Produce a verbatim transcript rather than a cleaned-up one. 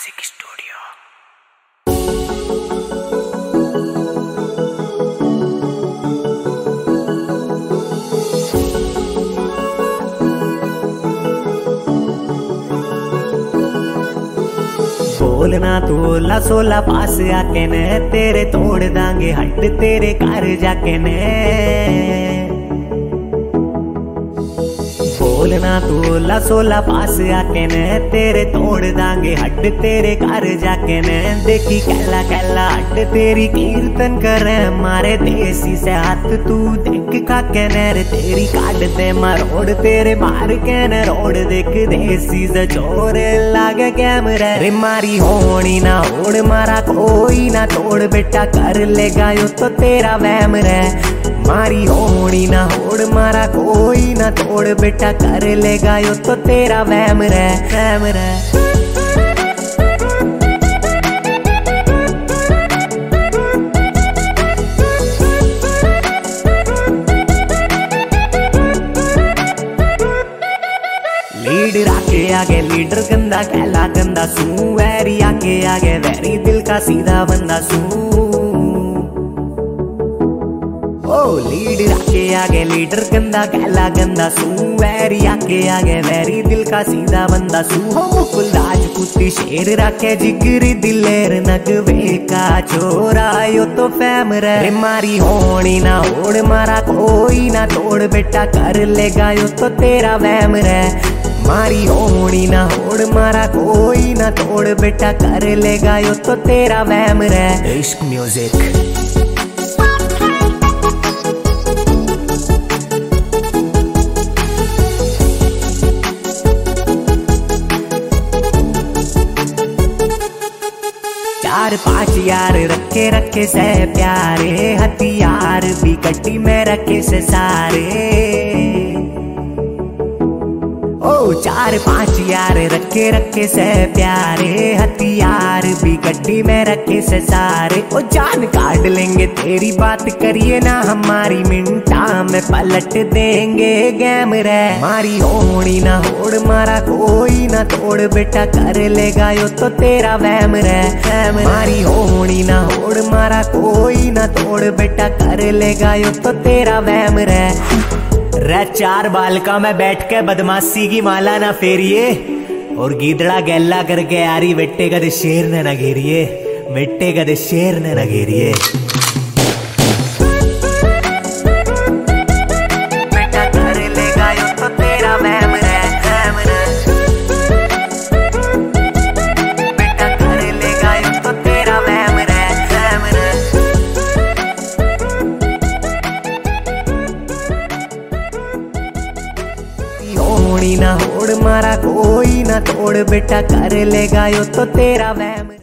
Music studio. बोलना तू ओला सोला पास आके ने तेरे तोड़ दांगे हट तेरे घर जाके ने। बोलना तू ओला सोला पास आके ने तेरे तोड़ दांगे हट तेरे घर जाके ने। देखी कहला कहला हट तेरी कीर्तन करे मारे देसी से हाथ तू देख खाके ने तेरी काट दे मरोड़ तेरे मार के न रोड देख देसी से चोर लागे कैमरा रे मारी होनी ना होड़ मारा कोई ना तोड़ बेटा कर लेगा यो तो तेरा वहम रे। मारी होनी ना होड़ मारा कोई ना तोड़ बेटा कर लेगा यो तो तेरा वहम रे वहम रे। लीडर आके आगे लीडर गंदा कहला गंदा सू वैरी आके आगे वैरी दिल का सीधा बंदा सू। ओ लीडर आके आगे लीडर गंदा कहला गंदा सू वैरी आके आगे वैरी दिल का सीधा बंदा सू। हो मुकुल राजपूती शेर रखे जिगरी दिलेर नगवे का छोरा यो तो फैम रे। मारी होनी ना होड़ मारा कोई ना तोड़ बेटा कर लेगा यो तो तेरा वहम रे। मारी होनी ना होड़ मारा कोई ना तोड़ बेटा कर लेगा यो तो तेरा वहम रे। इश्क म्यूजिक। चार पांच यार रखे रखे से प्यारे हथियार भी कट्टी में रखे से सारे। ओ चार पांच यार रखे रखे से प्यारे हथियार भी गड्डी में रखे से सारे। ओ जान काट लेंगे तेरी बात करिए ना हमारी मिनटा में पलट देंगे गैम रे। मारी होनी ना होड़ मारा कोई ना तोड़ बेटा कर लेगा यो तो तेरा वहम रे। मारी होनी ना होड़ मारा कोई ना तोड़ बेटा कर लेगा यो तो तेरा वहम रे। रे चार बालका में बैठ के बदमाशी की माला ना फेरिए और गीदड़ा गैला करके आरी बेटे कद शेर ने न घेरिए बेटे कद शेर ने न घेरिए। बेटा कर लेगा यो तो तेरा वहम रे वहम रे। बेटा कर लेगा यो तो तेरा वहम रे वहम रे। होनी ना होड़ मारा कोई ना तोड़ बेटा कर लेगा यो तो तेरा वहम।